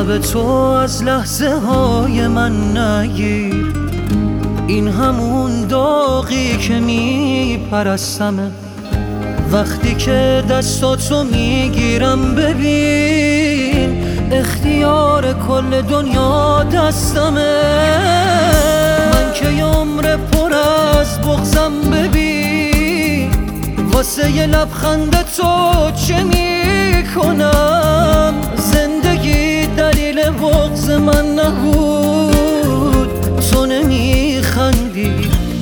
تب تو از لحظه های من نگیر، این همون داغی که میپرستمه. وقتی که دستاتو میگیرم ببین اختیار کل دنیا دستمه. من که عمر پر از بغضم ببین واسه یه لبخند تو چه میکنم. زندگی دلیل بغض من نبود، تو نمیخندی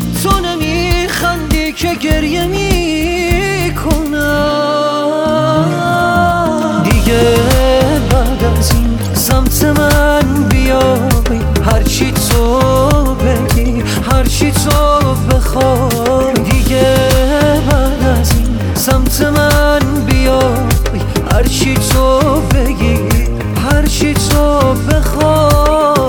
که گریه میکنم. دیگه بعد از این سمت من بیای، هرچی تو بگی هرچی تو بخوای. دیگه بعد از این سمت من بیای، هرچی تو بگی هرچی تو بخوای.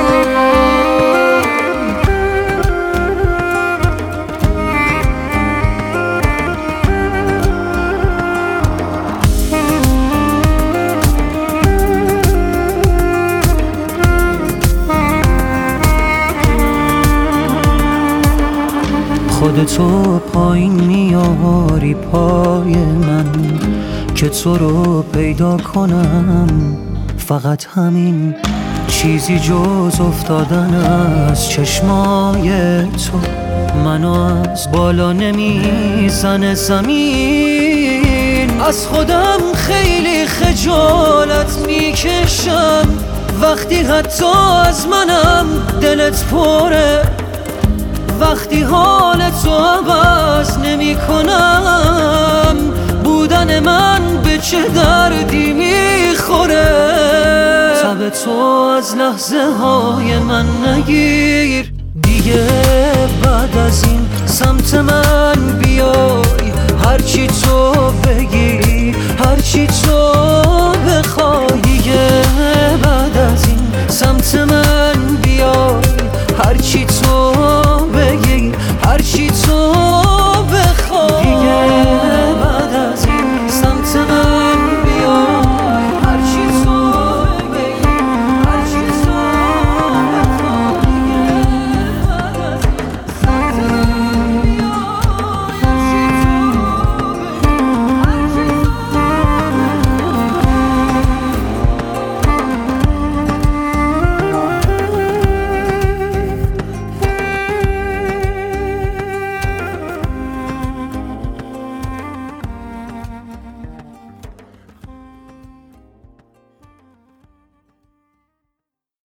خودتو پایین میاری پای من که تو رو پیدا کنم. فقط همین چیزی جز افتادن از چشمای تو منو از بالا نمیزنه زمین. از خودم خیلی خجالت میکشم وقتی حتی از منم دلت پره. وقتی حال تو عوض نمی کنم، بودن من به چه دردی میخوره. تب تو از لحظه های من نگیر، دیگه بعد از این سمت من بیای. هرچی تو بگی هرچی تو بخوای. دیگه بعد از این سمت من